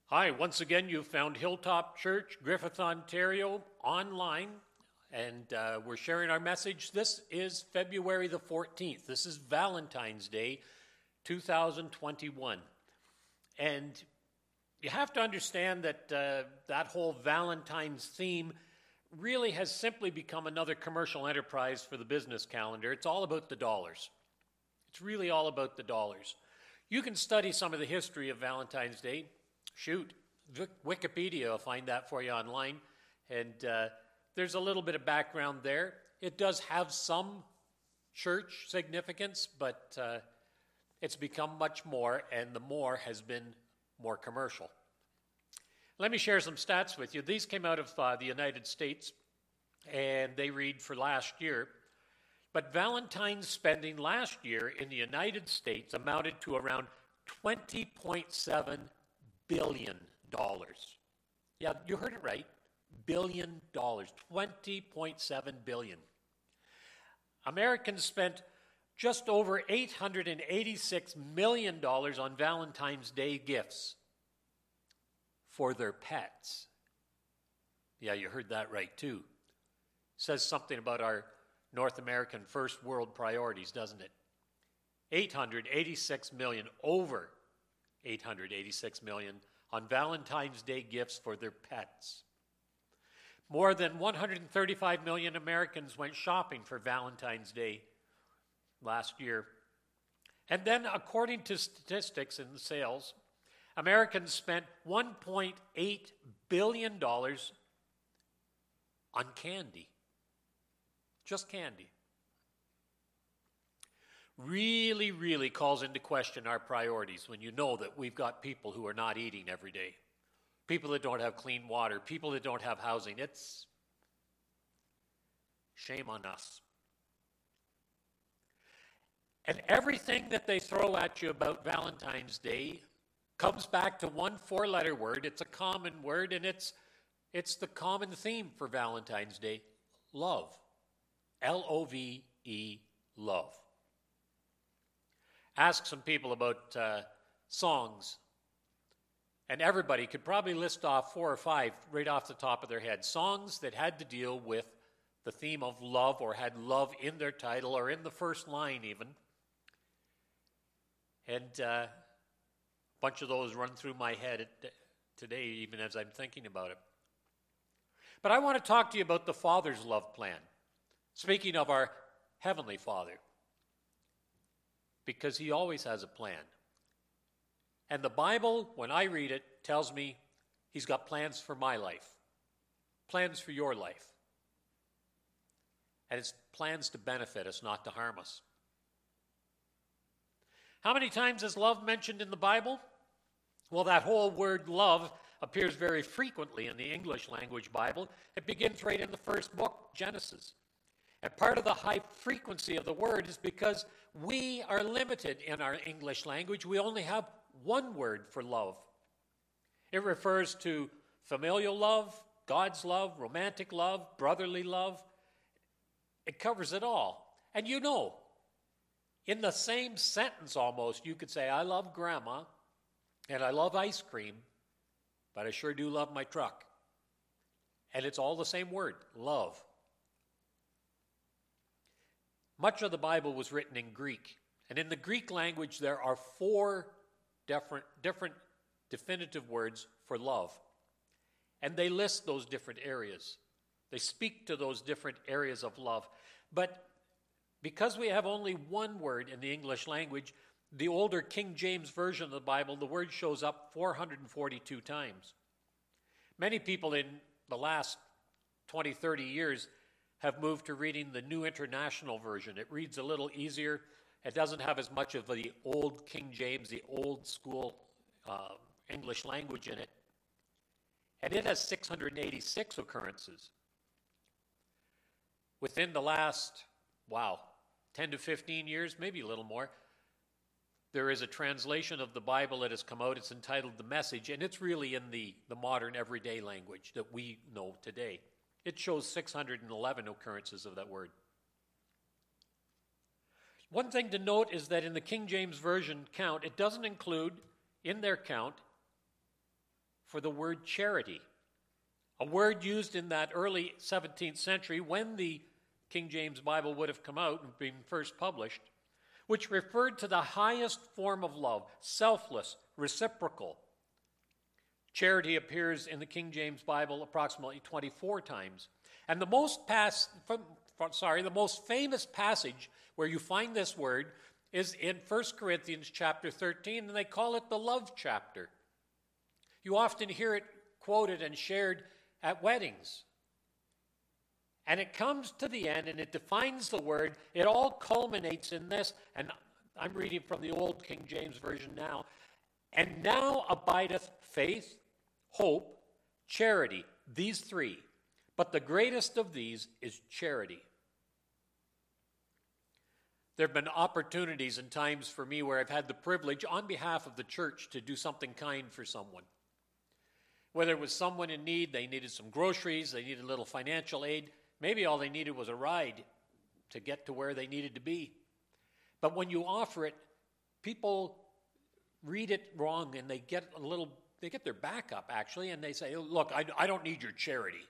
Hi, once again, you've found Hilltop Church, Griffith, Ontario, online, and we're sharing our message. This is February the 14th. This is Valentine's Day, 2021. And you have to understand that that whole Valentine's theme really has simply become another commercial enterprise for the business calendar. It's all about the dollars. It's really all about the dollars. You can study some of the history of Valentine's Day. Shoot, Wikipedia will find that for you online, and there's a little bit of background there. It does have some church significance, but it's become much more, and the more has been more commercial. Let me share some stats with you. These came out of the United States, and they read for last year. But Valentine's spending last year in the United States amounted to around $20.7 billion. Yeah, you heard it right. $billion. $20.7 billion. Americans spent just over $886 million on Valentine's Day gifts for their pets. Yeah, you heard that right too. Says something about our North American first world priorities, doesn't it? 886 million, over 886 million on Valentine's Day gifts for their pets. More than 135 million Americans went shopping for Valentine's Day last year. And then, according to statistics in sales, Americans spent $1.8 billion on candy. Just candy. Really calls into question our priorities when you know that we've got people who are not eating every day, people that don't have clean water, people that don't have housing. It's shame on us. And everything that they throw at you about Valentine's Day comes back to one four-letter word. It's a common word, and it's the common theme for Valentine's Day: love. L-O-V-E, love. Ask some people about songs, and everybody could probably list off 4 or 5 right off the top of their head. Songs that had to deal with the theme of love or had love in their title or in the first line even. And a bunch of those run through my head today even as I'm thinking about it. But I want to talk to you about the Father's love plan. Speaking of our Heavenly Father, because He always has a plan. And the Bible, when I read it, tells me He's got plans for my life, plans for your life. And it's plans to benefit us, not to harm us. How many times is love mentioned in the Bible? Well, that whole word love appears very frequently in the English language Bible. It begins right in the first book, Genesis. And part of the high frequency of the word is because we are limited in our English language. We only have one word for love. It refers to familial love, God's love, romantic love, brotherly love. It covers it all. And you know, in the same sentence almost, you could say, I love Grandma and I love ice cream, but I sure do love my truck. And it's all the same word, love. Much of the Bible was written in Greek. And in the Greek language, there are 4 different definitive words for love. And they list those different areas. They speak to those different areas of love. But because we have only one word in the English language, the older King James Version of the Bible, the word shows up 442 times. Many people in the last 20, 30 years have moved to reading the New International Version. It reads a little easier. It doesn't have as much of the old King James, the old school English language in it. And it has 686 occurrences. Within the last, 10 to 15 years, maybe a little more, there is a translation of the Bible that has come out. It's entitled The Message, and it's really in the modern everyday language that we know today. It shows 611 occurrences of that word. One thing to note is that in the King James Version count, it doesn't include in their count for the word charity, a word used in that early 17th century when the King James Bible would have come out and been first published, which referred to the highest form of love, selfless, reciprocal. Charity appears in the King James Bible approximately 24 times. And the most famous passage where you find this word is in 1 Corinthians chapter 13, and they call it the love chapter. You often hear it quoted and shared at weddings. And it comes to the end, and it defines the word. It all culminates in this, and I'm reading from the old King James Version now. And now abideth faith, hope, charity, these three. But the greatest of these is charity. There have been opportunities and times for me where I've had the privilege on behalf of the church to do something kind for someone. Whether it was someone in need, they needed some groceries, they needed a little financial aid, maybe all they needed was a ride to get to where they needed to be. But when you offer it, people read it wrong and they get their back up actually, and they say, look, I don't need your charity.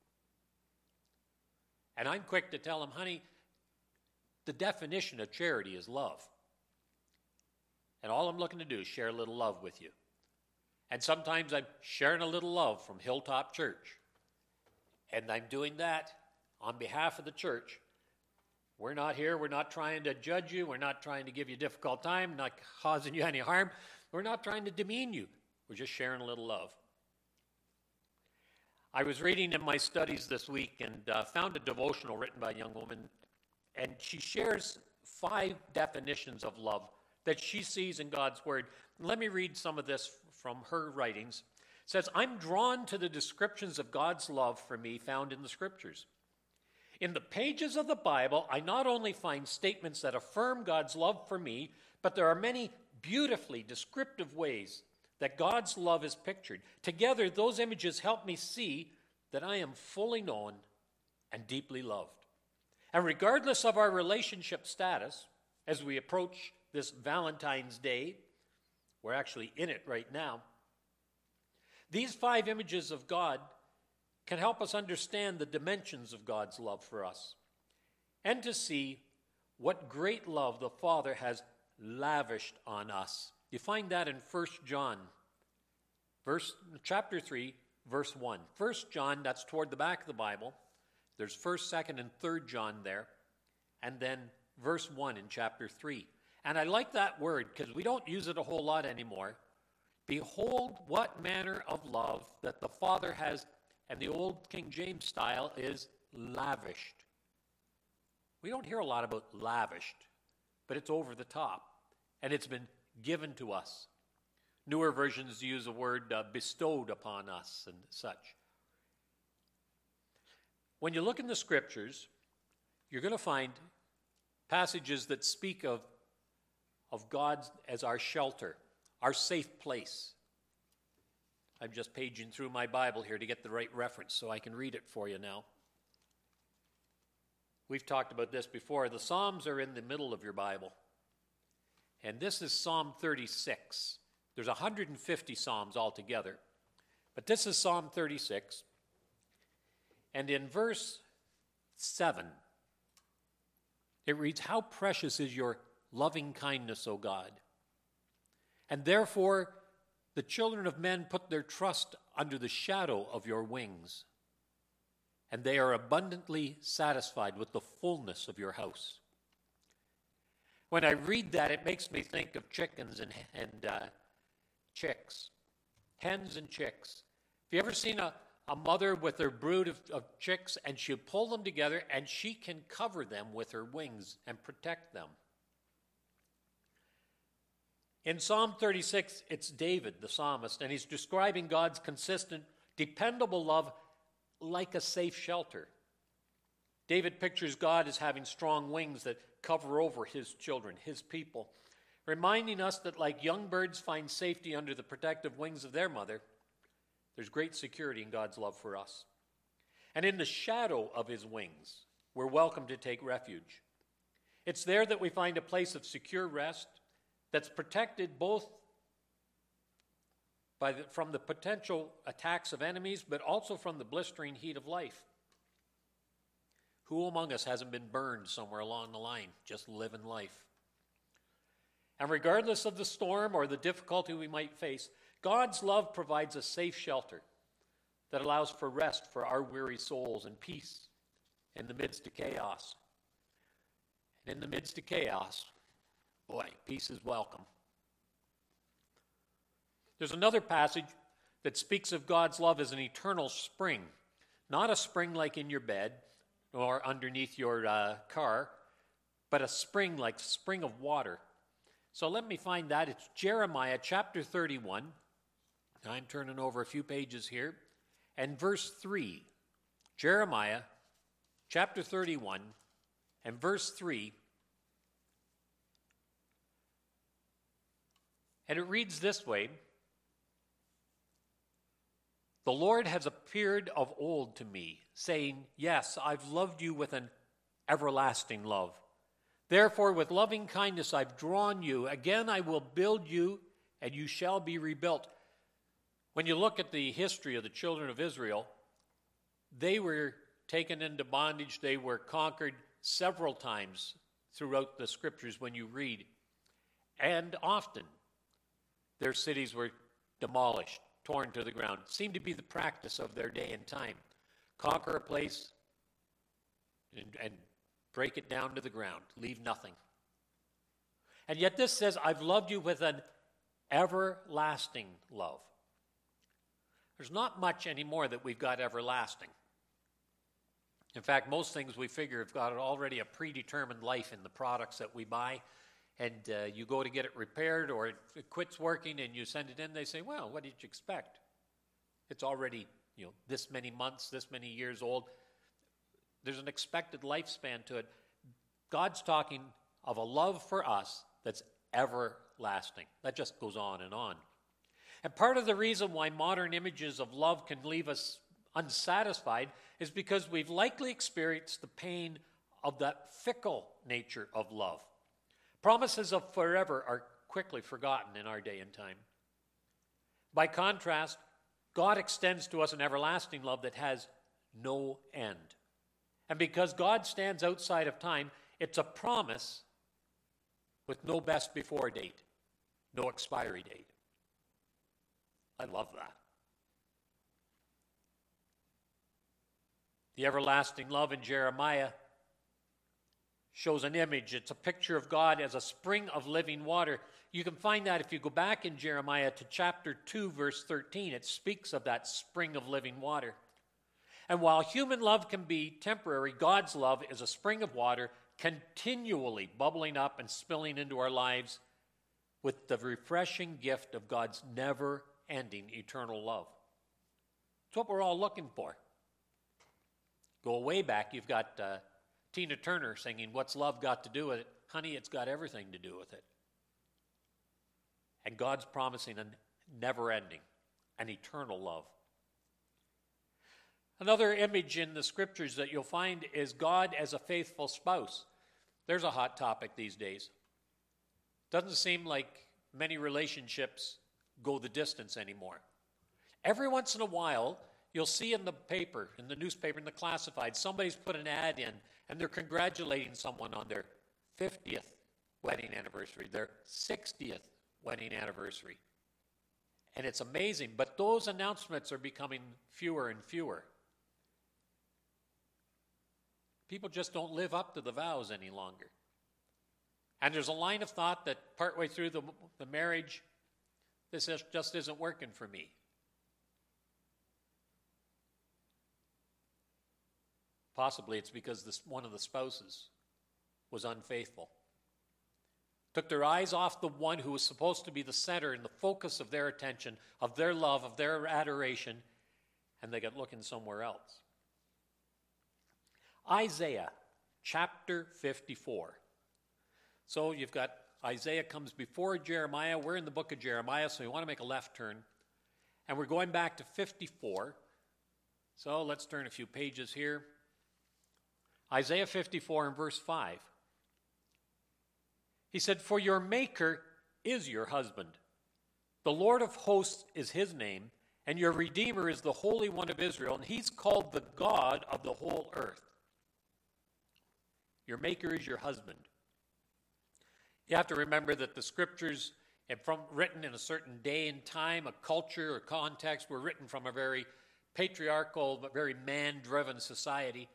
And I'm quick to tell them, honey, the definition of charity is love. And all I'm looking to do is share a little love with you. And sometimes I'm sharing a little love from Hilltop Church. And I'm doing that on behalf of the church. We're not trying to judge you. We're not trying to give you a difficult time, not causing you any harm. We're not trying to demean you. We're just sharing a little love. I was reading in my studies this week and found a devotional written by a young woman, and she shares 5 definitions of love that she sees in God's Word. Let me read some of this from her writings. It says, I'm drawn to the descriptions of God's love for me found in the Scriptures. In the pages of the Bible, I not only find statements that affirm God's love for me, but there are many beautifully descriptive ways that God's love is pictured. Together, those images help me see that I am fully known and deeply loved. And regardless of our relationship status, as we approach this Valentine's Day, we're actually in it right now, these 5 images of God can help us understand the dimensions of God's love for us and to see what great love the Father has lavished on us. You find that in 1 John, chapter 3, verse 1. 1 John, that's toward the back of the Bible. There's 1st, 2nd, and 3rd John there. And then verse 1 in chapter 3. And I like that word because we don't use it a whole lot anymore. Behold what manner of love that the Father has, and the old King James style is lavished. We don't hear a lot about lavished, but it's over the top. And it's been given to us. Newer versions use the word bestowed upon us and such. When you look in the Scriptures, you're going to find passages that speak of God as our shelter, our safe place. I'm just paging through my Bible here to get the right reference so I can read it for you now. We've talked about this before. The Psalms are in the middle of your Bible. And this is Psalm 36. There's 150 Psalms altogether. But this is Psalm 36. And in verse 7, it reads, how precious is your loving kindness, O God. And therefore, the children of men put their trust under the shadow of your wings. And they are abundantly satisfied with the fullness of your house. When I read that, it makes me think of chickens and chicks, hens and chicks. Have you ever seen a mother with her brood of chicks, and she'll pull them together, and she can cover them with her wings and protect them? In Psalm 36, it's David, the psalmist, and he's describing God's consistent, dependable love like a safe shelter. David pictures God as having strong wings that cover over his children, his people, reminding us that like young birds find safety under the protective wings of their mother, there's great security in God's love for us. And in the shadow of his wings, we're welcome to take refuge. It's there that we find a place of secure rest that's protected both from the potential attacks of enemies, but also from the blistering heat of life. Who among us hasn't been burned somewhere along the line, just living life? And regardless of the storm or the difficulty we might face, God's love provides a safe shelter that allows for rest for our weary souls and peace in the midst of chaos. And in the midst of chaos, boy, peace is welcome. There's another passage that speaks of God's love as an eternal spring, not a spring like in your bed or underneath your car, but a spring like spring of water. So let me find that. It's Jeremiah chapter 31. I'm turning over a few pages here. And verse 3. Jeremiah chapter 31 and verse 3. And it reads this way: "The Lord has appeared of old to me, saying, yes, I've loved you with an everlasting love. Therefore, with loving kindness I've drawn you. Again I will build you, and you shall be rebuilt." When you look at the history of the children of Israel, they were taken into bondage. They were conquered several times throughout the scriptures when you read. And often their cities were demolished, torn to the ground. It seemed to be the practice of their day and time. Conquer a place and break it down to the ground. Leave nothing. And yet this says, I've loved you with an everlasting love. There's not much anymore that we've got everlasting. In fact, most things we figure have got already a predetermined life in the products that we buy. And you go to get it repaired, or it quits working and you send it in. They say, well, what did you expect? It's already, this many months, this many years old. There's an expected lifespan to it. God's talking of a love for us that's everlasting. That just goes on and on. And part of the reason why modern images of love can leave us unsatisfied is because we've likely experienced the pain of that fickle nature of love. Promises of forever are quickly forgotten in our day and time. By contrast, God extends to us an everlasting love that has no end. And because God stands outside of time, it's a promise with no best before date, no expiry date. I love that. The everlasting love in Jeremiah shows an image. It's a picture of God as a spring of living water. You can find that if you go back in Jeremiah to chapter 2, verse 13. It speaks of that spring of living water. And while human love can be temporary, God's love is a spring of water continually bubbling up and spilling into our lives with the refreshing gift of God's never-ending eternal love. It's what we're all looking for. Go way back, you've got Tina Turner singing, "What's Love Got to Do with It?" Honey, it's got everything to do with it. And God's promising a never-ending, an eternal love. Another image in the scriptures that you'll find is God as a faithful spouse. There's a hot topic these days. Doesn't seem like many relationships go the distance anymore. Every once in a while, you'll see in the paper, in the newspaper, in the classified, somebody's put an ad in and they're congratulating someone on their 50th wedding anniversary, their 60th wedding anniversary. And it's amazing, but those announcements are becoming fewer and fewer. People just don't live up to the vows any longer. And there's a line of thought that partway through the marriage, this just isn't working for me. Possibly it's because one of the spouses was unfaithful. Took their eyes off the one who was supposed to be the center and the focus of their attention, of their love, of their adoration, and they got looking somewhere else. Isaiah chapter 54. So you've got Isaiah comes before Jeremiah. We're in the book of Jeremiah, so we want to make a left turn. And we're going back to 54. So let's turn a few pages here. Isaiah 54 and verse 5. He said, "For your maker is your husband, The Lord of hosts is his name, and your Redeemer is the Holy One of Israel, and he's called the God of the whole earth. Your Maker is your husband. You have to remember that the scriptures, written in a certain day and time, a culture or context, were written from a very patriarchal, but very man-driven society.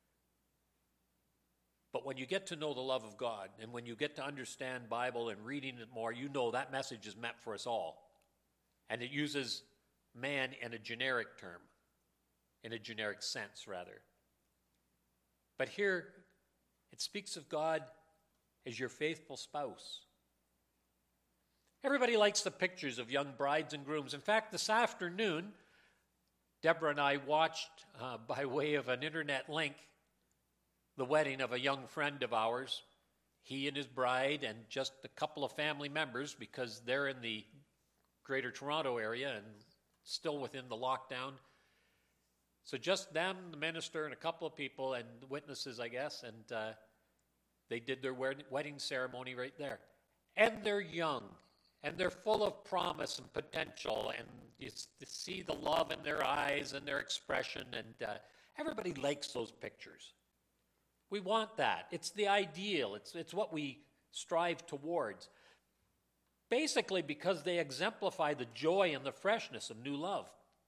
But when you get to know the love of God, and when you get to understand Bible and reading it more, you know that message is meant for us all. And it uses man in a generic term, in a generic sense, rather. But here, it speaks of God as your faithful spouse. Everybody likes the pictures of young brides and grooms. In fact, this afternoon, Deborah and I watched, by way of an internet link, the wedding of a young friend of ours. He and his bride and just a couple of family members, because they're in the Greater Toronto area and still within the lockdown. So just them, the minister, and a couple of people, and witnesses, I guess, and they did their wedding ceremony right there. And they're young, and they're full of promise and potential, and you see the love in their eyes and their expression, and everybody likes those pictures. We want that. It's the ideal. It's what we strive towards. Basically because they exemplify the joy and the freshness of new love.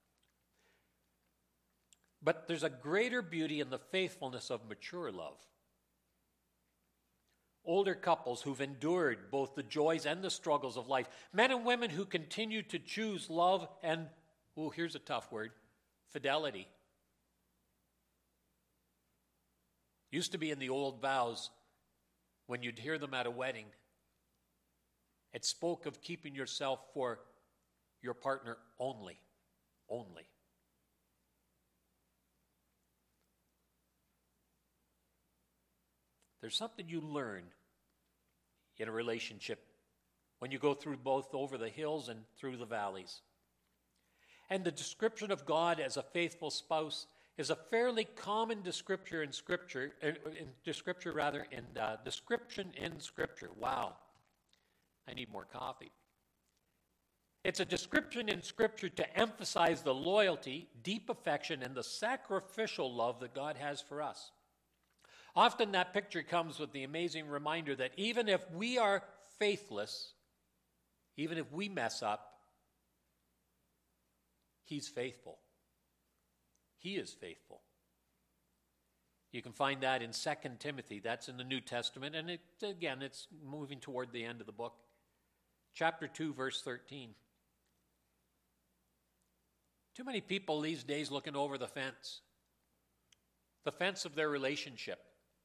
But there's a greater beauty in the faithfulness of mature love. Older couples who've endured both the joys and the struggles of life. Men and women who continue to choose love and, here's a tough word, fidelity. Used to be in the old vows, when you'd hear them at a wedding, it spoke of keeping yourself for your partner only. Only. There's something you learn in a relationship when you go through both over the hills and through the valleys. And the description of God as a faithful spouse is a fairly common description in Scripture. Wow, I need more coffee. It's a description in Scripture to emphasize the loyalty, deep affection, and the sacrificial love that God has for us. Often that picture comes with the amazing reminder that even if we are faithless, even if we mess up, He's faithful. He is faithful. You can find that in 2 Timothy. That's in the New Testament. And it's moving toward the end of the book. Chapter 2, verse 13. Too many people these days looking over the fence of their relationship.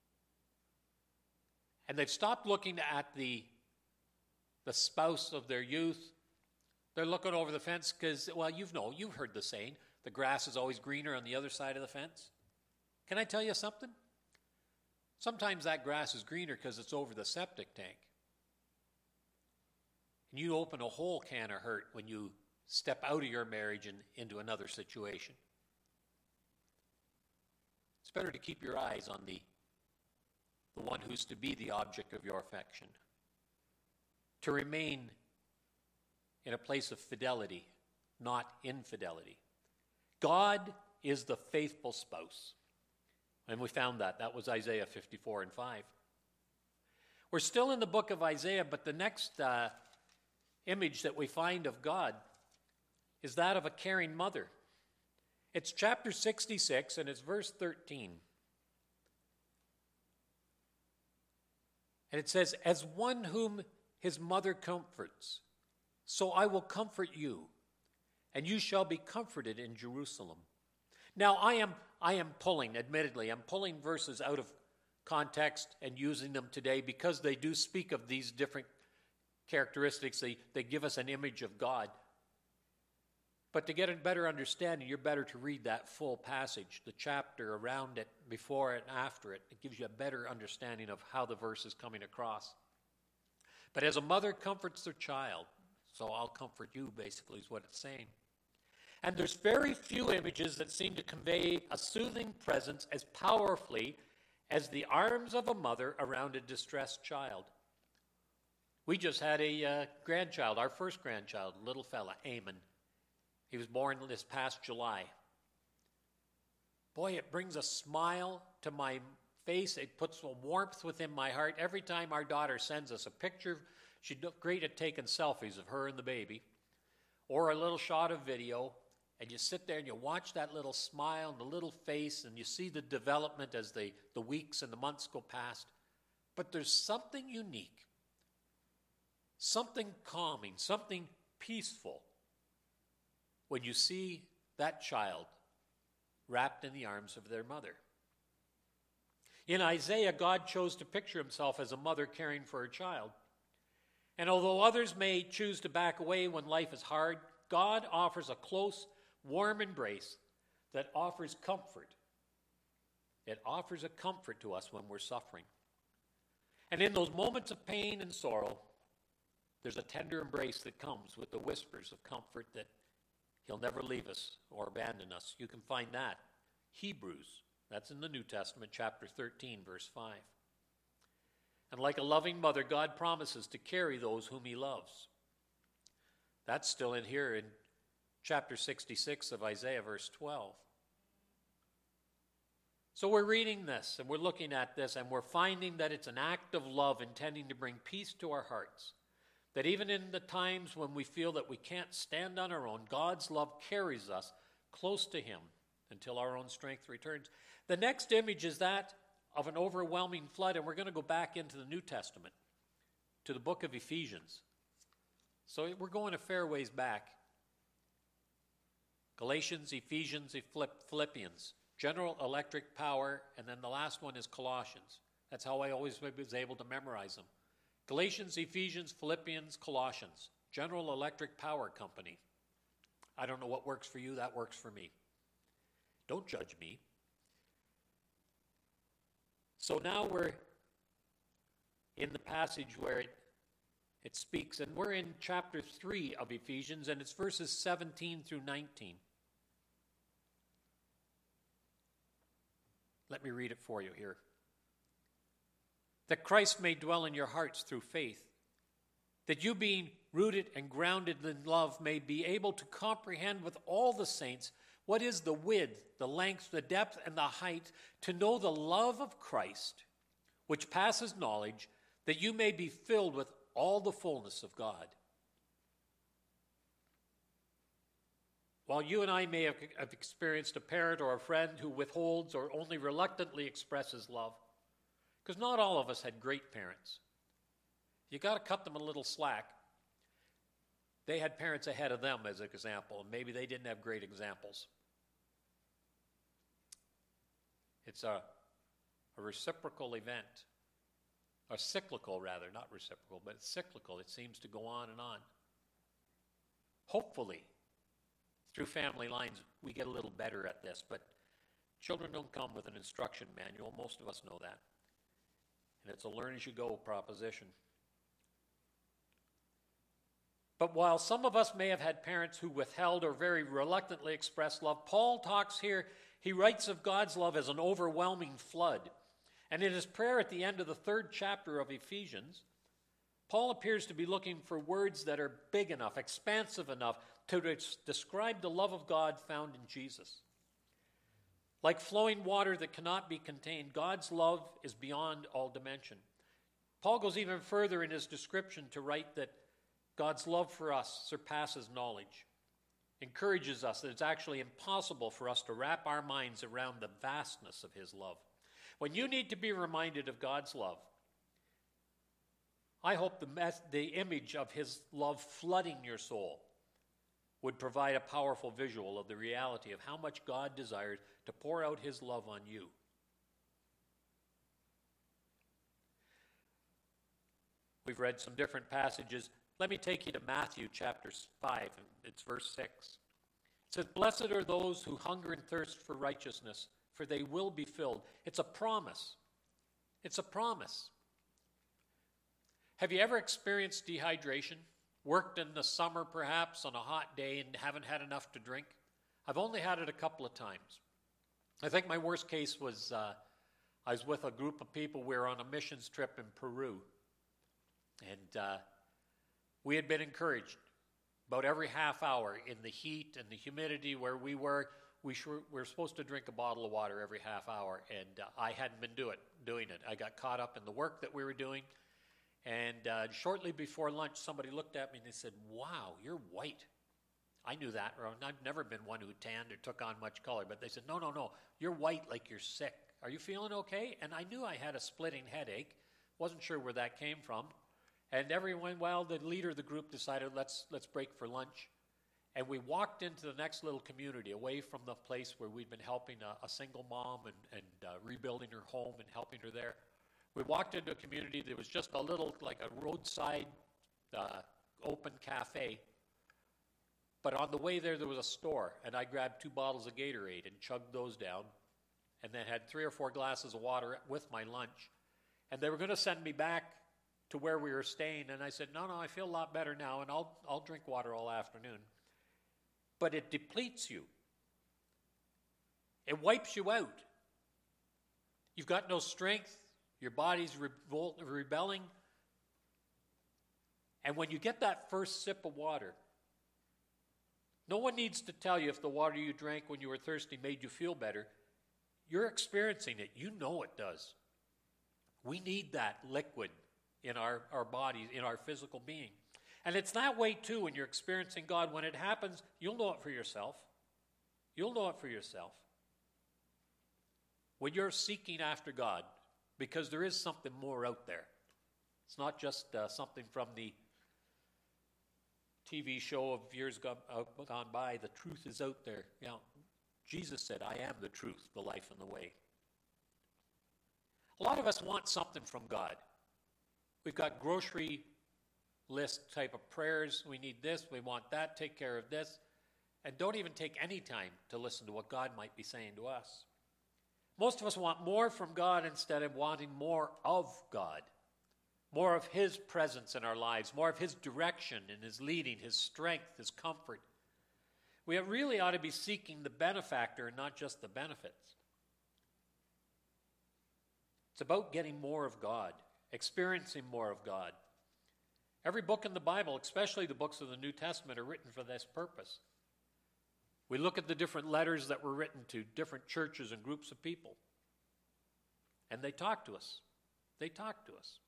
And they've stopped looking at the spouse of their youth. They're looking over the fence because, you've heard the saying, the grass is always greener on the other side of the fence. Can I tell you something? Sometimes that grass is greener because it's over the septic tank. And you open a whole can of hurt when you step out of your marriage and into another situation. It's better to keep your eyes on the one who's to be the object of your affection. To remain in a place of fidelity, not infidelity. God is the faithful spouse. And we found that. That was Isaiah 54 and 5. We're still in the book of Isaiah, but the next image that we find of God is that of a caring mother. It's chapter 66 and it's verse 13. And it says, "As one whom his mother comforts, so I will comfort you, and you shall be comforted in Jerusalem." Now, I am pulling verses out of context and using them today because they do speak of these different characteristics. They give us an image of God. But to get a better understanding, you're better to read that full passage, the chapter around it, before it and after it. It gives you a better understanding of how the verse is coming across. But as a mother comforts their child, so I'll comfort you, basically, is what it's saying. And there's very few images that seem to convey a soothing presence as powerfully as the arms of a mother around a distressed child. We just had a grandchild, our first grandchild, little fella, Eamon. He was born this past July. Boy, it brings a smile to my face. It puts a warmth within my heart. Every time our daughter sends us a picture, she's great at taking selfies of her and the baby, or a little shot of video, and you sit there and you watch that little smile and the little face, and you see the development as the weeks and the months go past. But there's something unique, something calming, something peaceful when you see that child wrapped in the arms of their mother. In Isaiah, God chose to picture himself as a mother caring for her child. And although others may choose to back away when life is hard, God offers a close, warm embrace that offers comfort. It offers a comfort to us when we're suffering. And in those moments of pain and sorrow, there's a tender embrace that comes with the whispers of comfort that he'll never leave us or abandon us. You can find that. Hebrews, that's in the New Testament, chapter 13, verse 5. And like a loving mother, God promises to carry those whom he loves. That's still in here in chapter 66 of Isaiah, verse 12. So we're reading this, and we're looking at this, and we're finding that it's an act of love intending to bring peace to our hearts. That even in the times when we feel that we can't stand on our own, God's love carries us close to him until our own strength returns. The next image is that of an overwhelming flood, and we're going to go back into the New Testament, to the book of Ephesians. So we're going a fair ways back. Galatians, Ephesians, Philippians, General Electric Power, and then the last one is Colossians. That's how I always was able to memorize them. Galatians, Ephesians, Philippians, Colossians. General Electric Power Company. I don't know what works for you, that works for me. Don't judge me. So now we're in the passage where it speaks, and we're in chapter 3 of Ephesians, and it's verses 17 through 19. Let me read it for you here. That Christ may dwell in your hearts through faith, that you being rooted and grounded in love may be able to comprehend with all the saints what is the width, the length, the depth, and the height, to know the love of Christ, which passes knowledge, that you may be filled with all the fullness of God. While you and I may have experienced a parent or a friend who withholds or only reluctantly expresses love, because not all of us had great parents. You got to cut them a little slack. They had parents ahead of them as an example, and maybe they didn't have great examples. It's a reciprocal event. Or cyclical, rather, not reciprocal, but it's cyclical. It seems to go on and on. Hopefully, through family lines, we get a little better at this, but children don't come with an instruction manual. Most of us know that. And it's a learn-as-you-go proposition. But while some of us may have had parents who withheld or very reluctantly expressed love, Paul talks here, he writes of God's love as an overwhelming flood. And in his prayer at the end of the 3rd chapter of Ephesians, Paul appears to be looking for words that are big enough, expansive enough to describe the love of God found in Jesus. Like flowing water that cannot be contained, God's love is beyond all dimension. Paul goes even further in his description to write that God's love for us surpasses knowledge, encourages us that it's actually impossible for us to wrap our minds around the vastness of his love. When you need to be reminded of God's love, I hope the image of his love flooding your soul would provide a powerful visual of the reality of how much God desires to pour out his love on you. We've read some different passages. Let me take you to Matthew chapter 5, and it's verse 6. It says, "Blessed are those who hunger and thirst for righteousness, for they will be filled." It's a promise. It's a promise. Have you ever experienced dehydration? Worked in the summer perhaps on a hot day and haven't had enough to drink? I've only had it a couple of times. I think my worst case was I was with a group of people. We were on a missions trip in Peru. And We had been encouraged about every half hour in the heat and the humidity where we were supposed to drink a bottle of water every half hour, and I hadn't been doing it. I got caught up in the work that we were doing, and shortly before lunch, somebody looked at me and they said, "Wow, you're white." I knew that. I've never been one who tanned or took on much color, but they said, no, you're white like you're sick. Are you feeling okay? And I knew I had a splitting headache. Wasn't sure where that came from. And the leader of the group decided, let's break for lunch. And we walked into the next little community, away from the place where we'd been helping a single mom and rebuilding her home and helping her there. We walked into a community that was just a little, like a roadside open cafe. But on the way there was a store, and I grabbed 2 bottles of Gatorade and chugged those down, and then had 3 or 4 glasses of water with my lunch. And they were going to send me back to where we were staying, and I said, no, I feel a lot better now, and I'll drink water all afternoon. But it depletes you. It wipes you out. You've got no strength. Your body's rebelling. And when you get that first sip of water, no one needs to tell you if the water you drank when you were thirsty made you feel better. You're experiencing it. You know it does. We need that liquid in our bodies, in our physical being. And it's that way too when you're experiencing God. When it happens, you'll know it for yourself. You'll know it for yourself. When you're seeking after God, because there is something more out there. It's not just something from the TV show of years gone by. The truth is out there. Jesus said, I am the truth, the life, and the way. A lot of us want something from God. We've got grocery list type of prayers. We need this, we want that, take care of this, and don't even take any time to listen to what God might be saying to us. Most of us want more from God instead of wanting more of God. More of His presence in our lives, more of His direction and His leading, His strength, His comfort. We really ought to be seeking the benefactor and not just the benefits. It's about getting more of God, experiencing more of God. Every book in the Bible, especially the books of the New Testament, are written for this purpose. We look at the different letters that were written to different churches and groups of people, and they talk to us. They talk to us.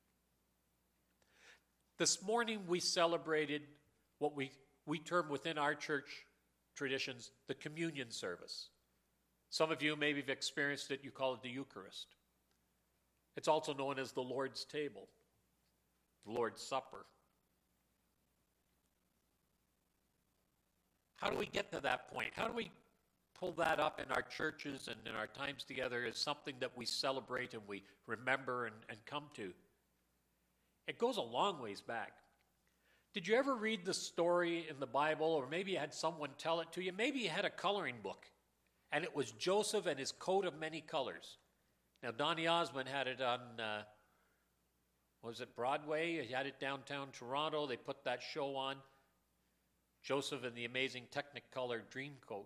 This morning we celebrated what we term within our church traditions the communion service. Some of you maybe have experienced it. You call it the Eucharist. It's also known as the Lord's table, the Lord's Supper. How do we get to that point? How do we pull that up in our churches and in our times together as something that we celebrate and we remember and come to? It goes a long ways back. Did you ever read the story in the Bible, or maybe you had someone tell it to you? Maybe you had a coloring book, and it was Joseph and his coat of many colors. Now, Donny Osmond had it on, Broadway? He had it downtown Toronto. They put that show on, Joseph and the Amazing Technicolor Dreamcoat.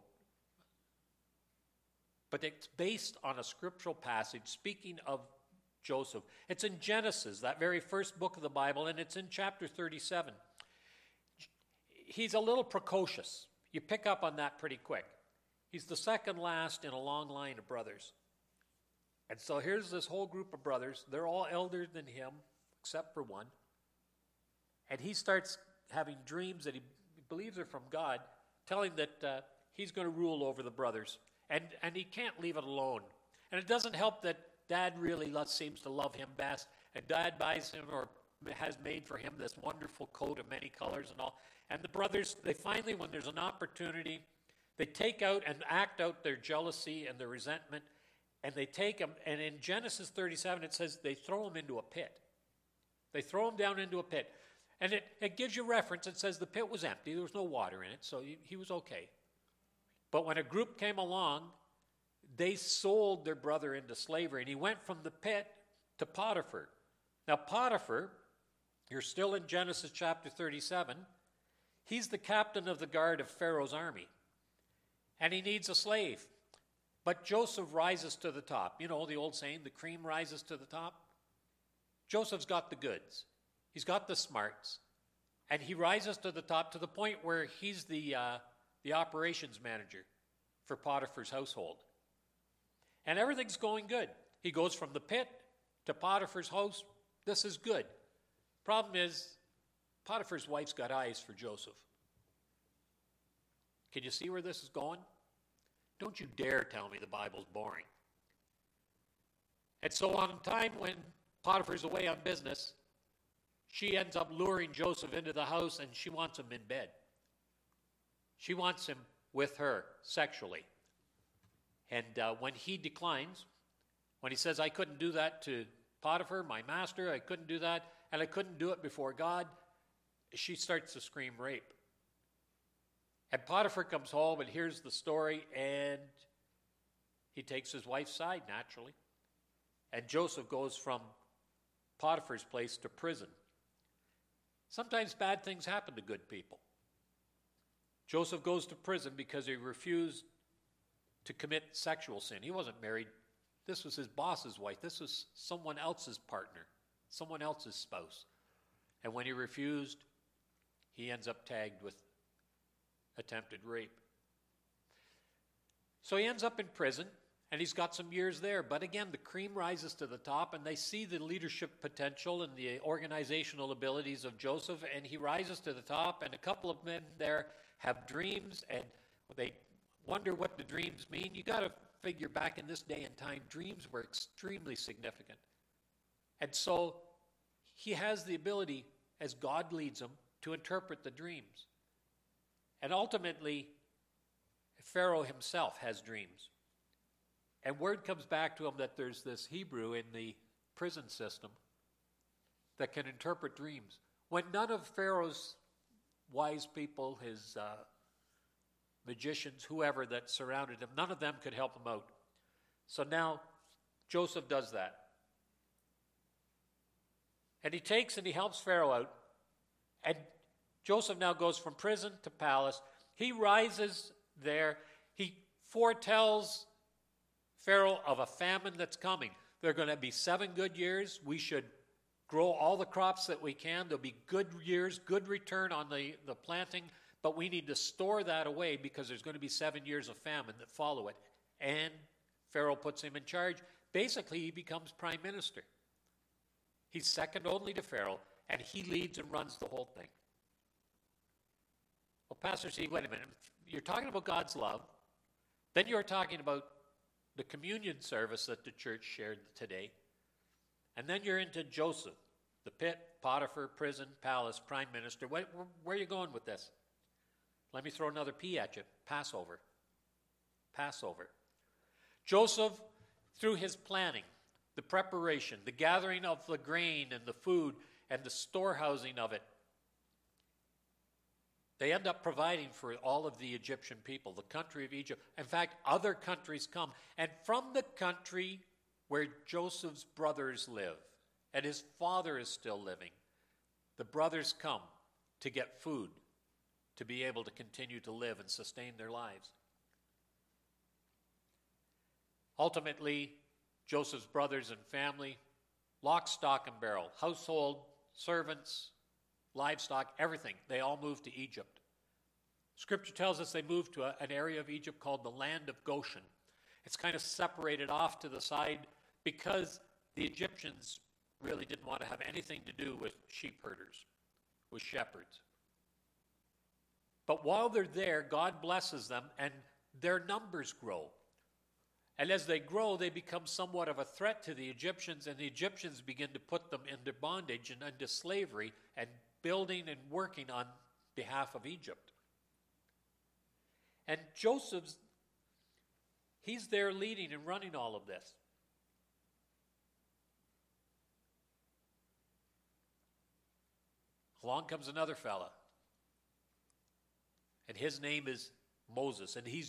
But it's based on a scriptural passage speaking of Joseph. It's in Genesis, that very first book of the Bible, and it's in chapter 37. He's a little precocious. You pick up on that pretty quick. He's the second last in a long line of brothers. And so here's this whole group of brothers. They're all elder than him, except for one. And he starts having dreams that he believes are from God, telling that he's going to rule over the brothers. And he can't leave it alone. And it doesn't help that Dad really seems to love him best, and Dad buys him or has made for him this wonderful coat of many colors and all. And the brothers, they finally, when there's an opportunity, they take out and act out their jealousy and their resentment, and they take him, and in Genesis 37 it says they throw him into a pit. They throw him down into a pit. And it gives you reference. It says the pit was empty. There was no water in it, so he was okay. But when a group came along, they sold their brother into slavery, and he went from the pit to Potiphar. Now, Potiphar, you're still in Genesis chapter 37, he's the captain of the guard of Pharaoh's army, and he needs a slave. But Joseph rises to the top. You know the old saying, the cream rises to the top? Joseph's got the goods. He's got the smarts. And he rises to the top to the point where he's the operations manager for Potiphar's household. And everything's going good. He goes from the pit to Potiphar's house. This is good. Problem is, Potiphar's wife's got eyes for Joseph. Can you see where this is going? Don't you dare tell me the Bible's boring. And so on time when Potiphar's away on business, she ends up luring Joseph into the house and she wants him in bed. She wants him with her sexually. And when he declines, when he says, I couldn't do that to Potiphar, my master, I couldn't do that, and I couldn't do it before God, she starts to scream rape. And Potiphar comes home and hears the story, and he takes his wife's side, naturally. And Joseph goes from Potiphar's place to prison. Sometimes bad things happen to good people. Joseph goes to prison because he refused to commit sexual sin. He wasn't married. This was his boss's wife. This was someone else's partner, someone else's spouse. And when he refused, he ends up tagged with attempted rape. So he ends up in prison, and he's got some years there. But again, the cream rises to the top, and they see the leadership potential and the organizational abilities of Joseph, and he rises to the top, and a couple of men there have dreams, and they wonder what the dreams mean. You got to figure back in this day and time, dreams were extremely significant. And so he has the ability, as God leads him, to interpret the dreams. And ultimately, Pharaoh himself has dreams. And word comes back to him that there's this Hebrew in the prison system that can interpret dreams. When none of Pharaoh's wise people, his magicians, whoever that surrounded him, none of them could help him out. So now Joseph does that. And he takes and he helps Pharaoh out. And Joseph now goes from prison to palace. He rises there. He foretells Pharaoh of a famine that's coming. There are going to be 7 good years. We should grow all the crops that we can. There'll be good years, good return on the planting, but we need to store that away because there's going to be 7 years of famine that follow it. And Pharaoh puts him in charge. Basically, he becomes prime minister. He's second only to Pharaoh, and he leads and runs the whole thing. Well, Pastor Steve, wait a minute. You're talking about God's love. Then you're talking about the communion service that the church shared today. And then you're into Joseph, the pit, Potiphar, prison, palace, prime minister. Where are you going with this? Let me throw another P at you. Passover. Passover. Joseph, through his planning, the preparation, the gathering of the grain and the food and the storehousing of it, they end up providing for all of the Egyptian people, the country of Egypt. In fact, other countries come. And from the country where Joseph's brothers live, and his father is still living, the brothers come to get food to be able to continue to live and sustain their lives. Ultimately, Joseph's brothers and family, lock, stock, and barrel, household, servants, livestock, everything, they all moved to Egypt. Scripture tells us they moved to an area of Egypt called the land of Goshen. It's kind of separated off to the side because the Egyptians really didn't want to have anything to do with sheep herders, with shepherds. But while they're there, God blesses them and their numbers grow. And as they grow, they become somewhat of a threat to the Egyptians, and the Egyptians begin to put them into bondage and into slavery and building and working on behalf of Egypt. And he's there leading and running all of this. Along comes another fella. And his name is Moses, and he's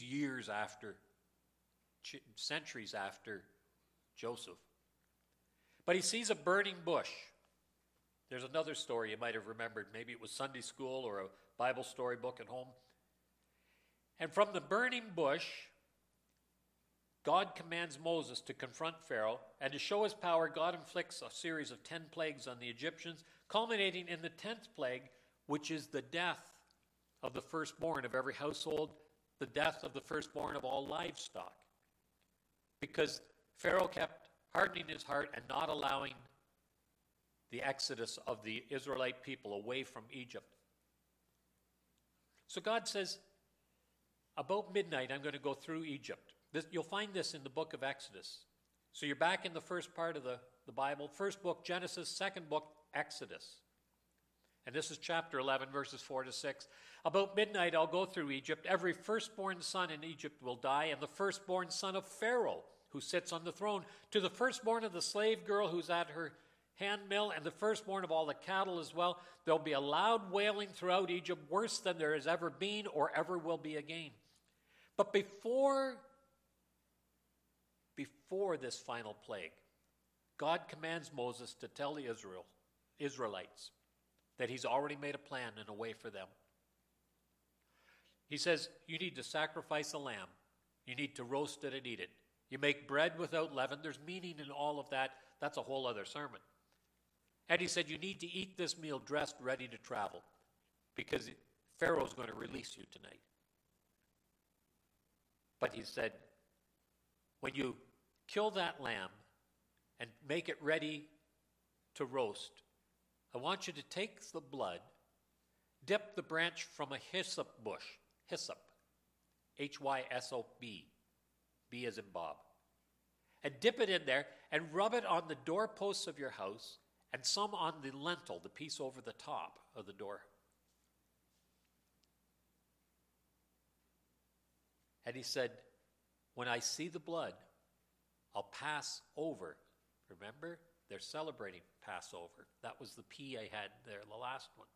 centuries after Joseph. But he sees a burning bush. There's another story you might have remembered. Maybe it was Sunday school or a Bible storybook at home. And from the burning bush, God commands Moses to confront Pharaoh, and to show his power, God inflicts a series of 10 plagues on the Egyptians, culminating in the 10th plague which is the death of the firstborn of every household, the death of the firstborn of all livestock. Because Pharaoh kept hardening his heart and not allowing the exodus of the Israelite people away from Egypt. So God says, about midnight, I'm going to go through Egypt. You'll find this in the book of Exodus. So you're back in the first part of the Bible. First book, Genesis. Second book, Exodus. And this is chapter 11, verses 4 to 6. About midnight, I'll go through Egypt. Every firstborn son in Egypt will die, and the firstborn son of Pharaoh, who sits on the throne, to the firstborn of the slave girl who's at her handmill, and the firstborn of all the cattle as well. There'll be a loud wailing throughout Egypt, worse than there has ever been or ever will be again. But before this final plague, God commands Moses to tell the Israelites that he's already made a plan and a way for them. He says, you need to sacrifice a lamb. You need to roast it and eat it. You make bread without leaven. There's meaning in all of that. That's a whole other sermon. And he said, you need to eat this meal dressed, ready to travel, because Pharaoh's going to release you tonight. But he said, when you kill that lamb and make it ready to roast, I want you to take the blood, dip the branch from a hyssop bush, hyssop, H-Y-S-O-B, B as in Bob, and dip it in there and rub it on the doorposts of your house and some on the lintel, the piece over the top of the door. And he said, when I see the blood, I'll pass over. Remember? They're celebrating Passover. That was the P I had there, the last one.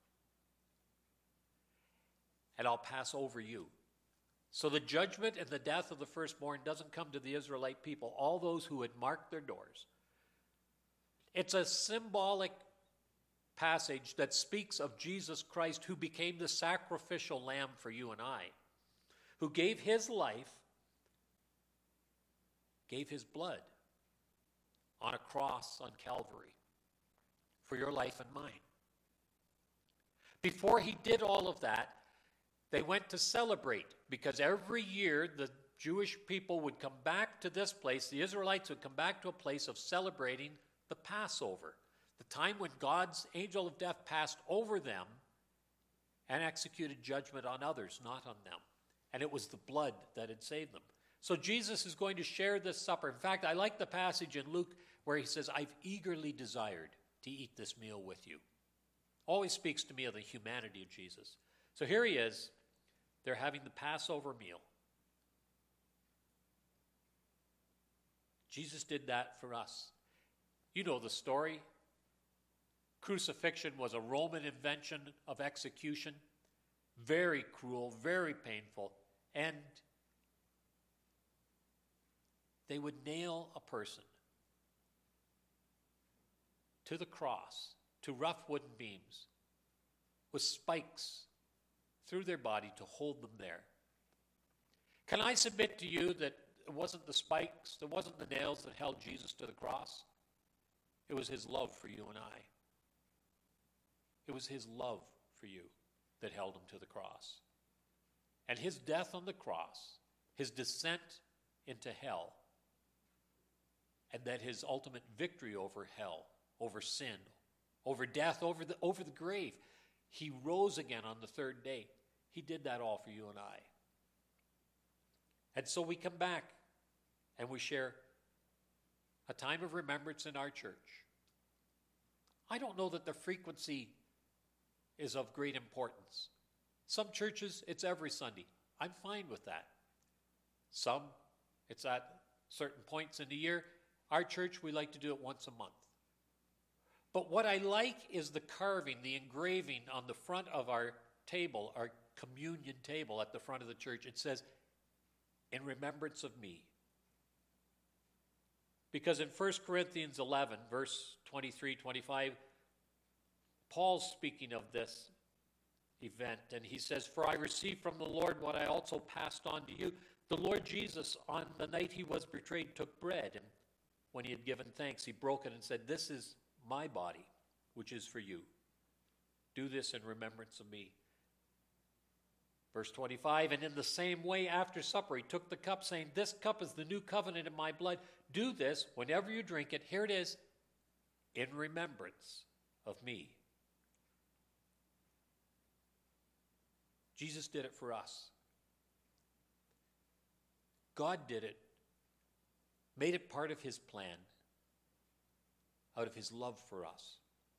And I'll pass over you. So the judgment and the death of the firstborn doesn't come to the Israelite people, all those who had marked their doors. It's a symbolic passage that speaks of Jesus Christ, who became the sacrificial lamb for you and I, who gave his life, gave his blood on a cross on Calvary for your life and mine. Before he did all of that, they went to celebrate, because every year the Jewish people would come back to this place, the Israelites would come back to a place of celebrating the Passover, the time when God's angel of death passed over them and executed judgment on others, not on them. And it was the blood that had saved them. So Jesus is going to share this supper. In fact, I like the passage in Luke where he says, I've eagerly desired to eat this meal with you. Always speaks to me of the humanity of Jesus. So here he is. They're having the Passover meal. Jesus did that for us. You know the story. Crucifixion was a Roman invention of execution. Very cruel, very painful. And they would nail a person to the cross, to rough wooden beams, with spikes through their body to hold them there. Can I submit to you that it wasn't the spikes, it wasn't the nails that held Jesus to the cross? It was his love for you and I. It was his love for you that held him to the cross. And his death on the cross, his descent into hell, and that his ultimate victory over hell, over sin, over death, over the grave. He rose again on the third day. He did that all for you and I. And so we come back and we share a time of remembrance in our church. I don't know that the frequency is of great importance. Some churches, it's every Sunday. I'm fine with that. Some, it's at certain points in the year. Our church, we like to do it once a month. But what I like is the carving, the engraving on the front of our table, our communion table at the front of the church. It says, in remembrance of me. Because in 1 Corinthians 11, verse 23, 25, Paul's speaking of this event, and he says, for I received from the Lord what I also passed on to you. The Lord Jesus, on the night he was betrayed, took bread, and when he had given thanks, he broke it and said, this is my body, which is for you. Do this in remembrance of me. Verse 25, and in the same way after supper he took the cup, saying, this cup is the new covenant in my blood. Do this whenever you drink it. Here it is, in remembrance of me. Jesus did it for us. God did it, made it part of his plan, out of his love for us.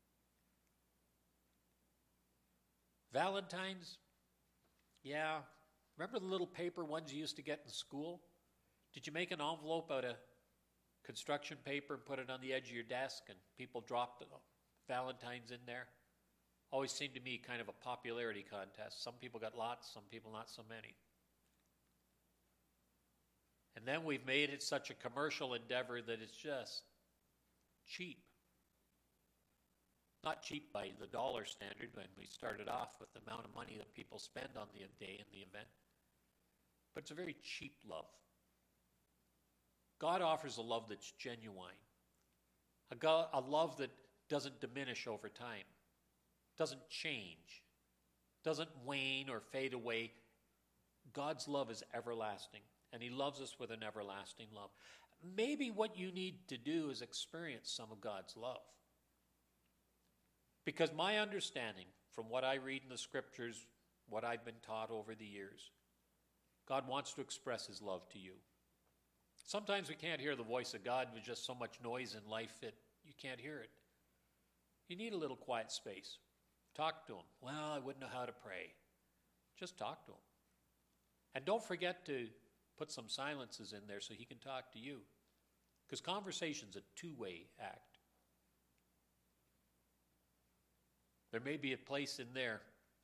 Valentine's, yeah. Remember the little paper ones you used to get in school? Did you make an envelope out of construction paper and put it on the edge of your desk and people dropped Valentine's in there? Always seemed to me kind of a popularity contest. Some people got lots, some people not so many. And then we've made it such a commercial endeavor that it's just cheap. Not cheap by the dollar standard when we started off with the amount of money that people spend on the day and the event. But it's a very cheap love. God offers a love that's genuine. A love that doesn't diminish over time. Doesn't change. Doesn't wane or fade away. God's love is everlasting. And he loves us with an everlasting love. Maybe what you need to do is experience some of God's love. Because my understanding, from what I read in the scriptures, what I've been taught over the years, God wants to express his love to you. Sometimes we can't hear the voice of God with just so much noise in life that you can't hear it. You need a little quiet space. Talk to him. Well, I wouldn't know how to pray. Just talk to him. And don't forget to put some silences in there so he can talk to you. Because conversation's a two-way act. There may be a place in there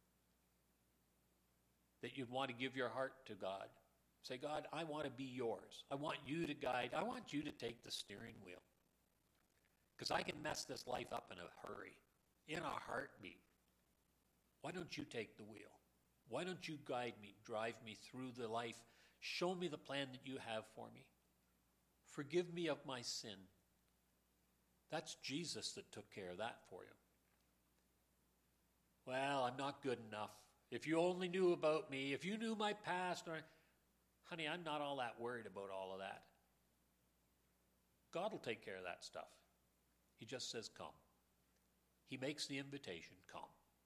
that you'd want to give your heart to God. Say, God, I want to be yours. I want you to guide. I want you to take the steering wheel. Because I can mess this life up in a hurry, in a heartbeat. Why don't you take the wheel? Why don't you guide me, drive me through the life? Show me the plan that you have for me. Forgive me of my sin. That's Jesus that took care of that for you. Well, I'm not good enough. If you only knew about me, if you knew my past, honey, I'm not all that worried about all of that. God will take care of that stuff. He just says, come. He makes the invitation, come.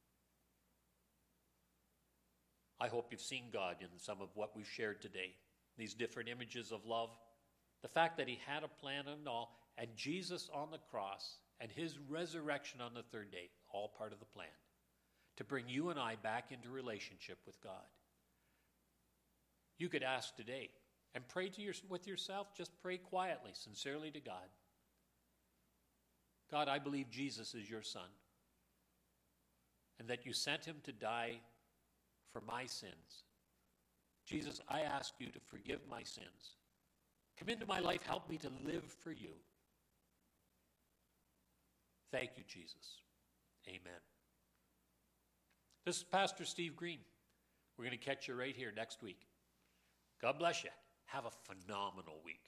I hope you've seen God in some of what we've shared today. These different images of love. The fact that he had a plan and all, and Jesus on the cross, and his resurrection on the third day, all part of the plan. To bring you and I back into relationship with God. You could ask today and pray with yourself. Just pray quietly, sincerely to God. God, I believe Jesus is your son and that you sent him to die for my sins. Jesus, I ask you to forgive my sins. Come into my life. Help me to live for you. Thank you, Jesus. Amen. This is Pastor Steve Green. We're going to catch you right here next week. God bless you. Have a phenomenal week.